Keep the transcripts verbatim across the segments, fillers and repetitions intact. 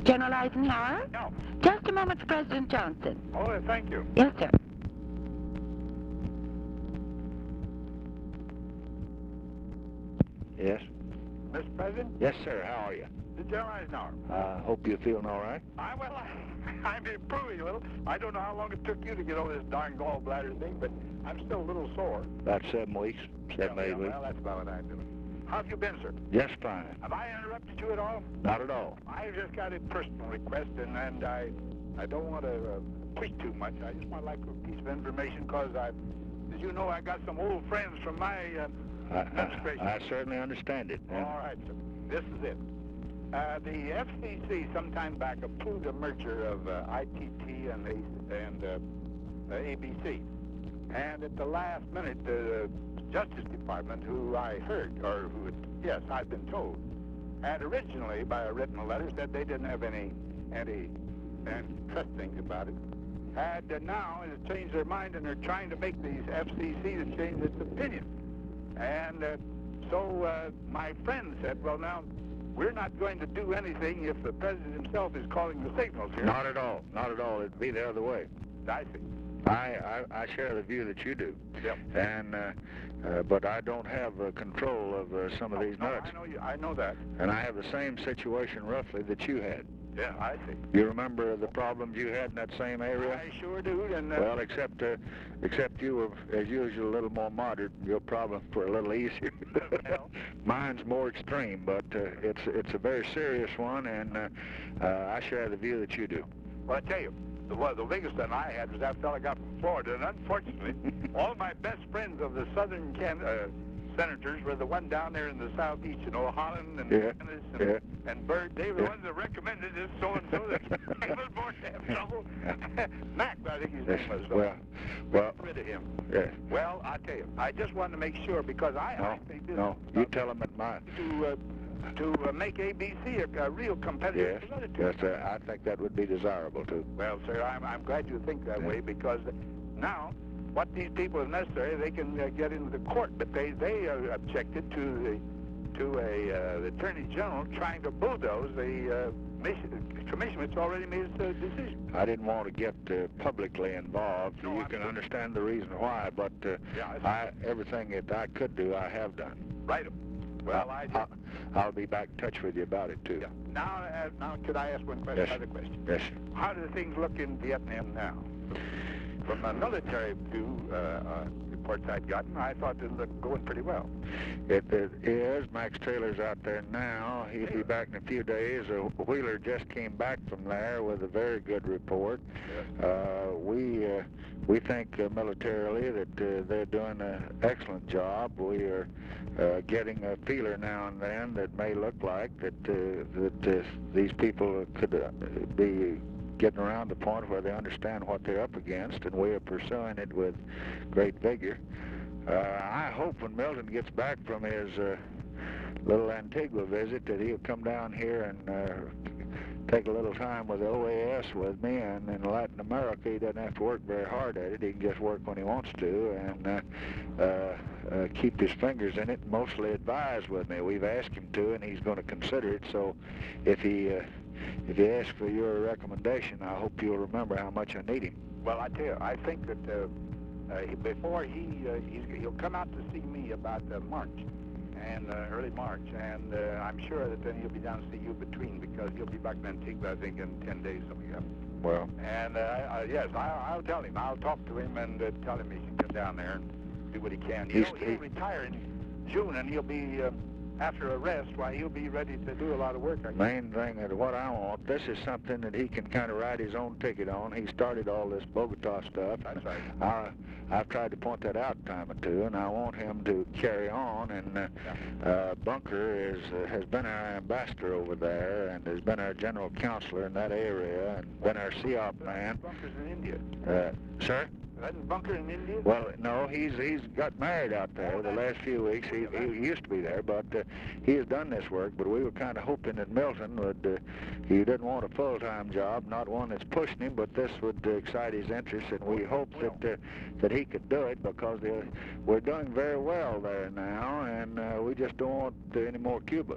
General Eisenhower? No. Just a moment for President Johnson. Oh, thank you. Yes, sir. Yes? Mister President, Yes, sir. How are you? the General Eisenhower. I hope you're feeling all right. I, well, I, I'm improving a little. I don't know how long it took you to get over this darn gallbladder thing, but I'm still a little sore. About seven weeks, seven, Yeah, eight yeah, weeks. well, that's about what I'm doing. How have you been, sir? Just fine. Have I interrupted you at all? Not at all. I've just got a personal request, and, and I I don't want to uh, push too much. I just want to like a piece of information because I, as you know, I got some old friends from my uh, I, administration. I, I certainly understand it. All right, sir. This is it. Uh, the F C C sometime back approved a merger of uh, I T T and, A and uh, uh, A B C. And at the last minute, the Justice Department, who I heard, or who, had, yes, I've been told, had originally, by a written letter, said they didn't have any anti-trust things about it, had uh, now has changed their mind, and they're trying to make these F C C to change its opinion. And uh, so uh, my friend said, well, now, we're not going to do anything if the president himself is calling the signals here. Not at all. Not at all. It'd be the other way. I see. I, I, I share the view that you do. Yep. And, uh, uh, but I don't have uh, control of uh, some of No, these no, nuts. I know you. I know that. And I have the same situation roughly that you had. Yeah, I see. You remember the problems you had in that same area? I sure do. And uh, Well, except uh, except you were, as usual, a little more moderate. Your problems were a little easier. Well. Mine's more extreme, but uh, it's it's a very serious one, and uh, uh, I share the view that you do. well, I tell you, the well, the biggest one I had was that fella got from Florida, and unfortunately, all my best friends of the southern can, uh, senators were the one down there in the southeast, you know, Holland and Yeah, Dennis and, yeah. and Byrd. They were the Yeah. ones that recommended this so-and-so that's a little more to have trouble. Mac, I think his name was. uh, Well, well, Get rid of him. yeah. Well, I tell you, I just wanted to make sure because I, No, I think this no. You tell them at my. to uh, to uh, make A B C a, a real competitive Yes, to the other two. yes, sir. I think that would be desirable too. Well, sir, I'm I'm glad you think that Yeah. way because now what these people is necessary, they can uh, get into the court, but they they uh, objected to the to a uh, the attorney general trying to bulldoze the uh, mission, commission which already made its uh, decision. I didn't want to get uh, publicly involved. No, you I'm can sure. understand the reason why, but uh, Yeah, I, everything that I could do, I have done. Right. Well, I just, I'll, I'll be back in touch with you about it too. yeah. Now, uh, now, could I ask one question? Yes. Another question. Yes. How do things look in Vietnam now? From a military view, uh, uh, reports I'd gotten, I thought it looked going pretty well. It, it is. Max Taylor's out there now. He'll be back in a few days. Uh, Wheeler just came back from there with a very good report. Uh, we uh, we think uh, militarily that uh, they're doing an excellent job. We are uh, getting a feeler now and then that may look like that uh, that uh, these people could uh, be getting around the point where they understand what they're up against, and we are pursuing it with great vigor. Uh, I hope when Milton gets back from his uh, little Antigua visit that he'll come down here and uh, take a little time with the O A S with me, and in Latin America he doesn't have to work very hard at it. He can just work when he wants to, and uh, uh, uh, keep his fingers in it, mostly advise with me. We've asked him to, and he's going to consider it, so if he uh, if he asks for your recommendation, I hope you'll remember how much I need him. Well, I tell you, I think that uh, uh, he- before he uh, he's, he'll come out to see me about uh, March, and uh, early March, and uh, I'm sure that then he'll be down to see you between because he'll be back in Antigua, I think, in ten days, something like that. Well, And uh, I, yes, I, I'll tell him. I'll talk to him and uh, tell him he should get down there and do what he can. You He's- know, he'll he- retire in June, and he'll be uh, after a rest. Why, he'll be ready to do a lot of work. I guess. main thing is what I want, this is something that he can kind of write his own ticket on. He started all this Bogota stuff. That's right. I, I've tried to point that out a time or two, and I want him to carry on. And uh, Yeah. uh, Bunker is uh, has been our ambassador over there, and has been our general counselor in that area, and been our C O P man. Bunker's in India. Uh, sir? Isn't Bunker in India? Well, no, he's he's got married out there Oh, the that's- last few weeks. He, he used to be there, but uh, he has done this work. But we were kind of hoping that Milton would. Uh, he didn't want a full-time job, not one that's pushing him, but this would uh, excite his interest, and we hoped that uh, that he could do it because uh, we're doing very well there now, and uh, we just don't want uh, any more Cubas.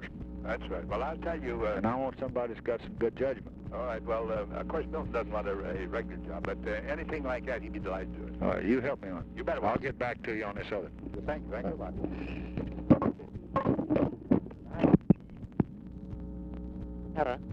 That's right. Well, I'll tell you... Uh, And I want somebody that's got some good judgment. all right, well, uh, of course, Milton doesn't want a, a regular job, but uh, anything like that, he'd be delighted to do it. All right, you help me on it. You better. I'll get back to you on this other. Thank you. Thank you a lot. Hello.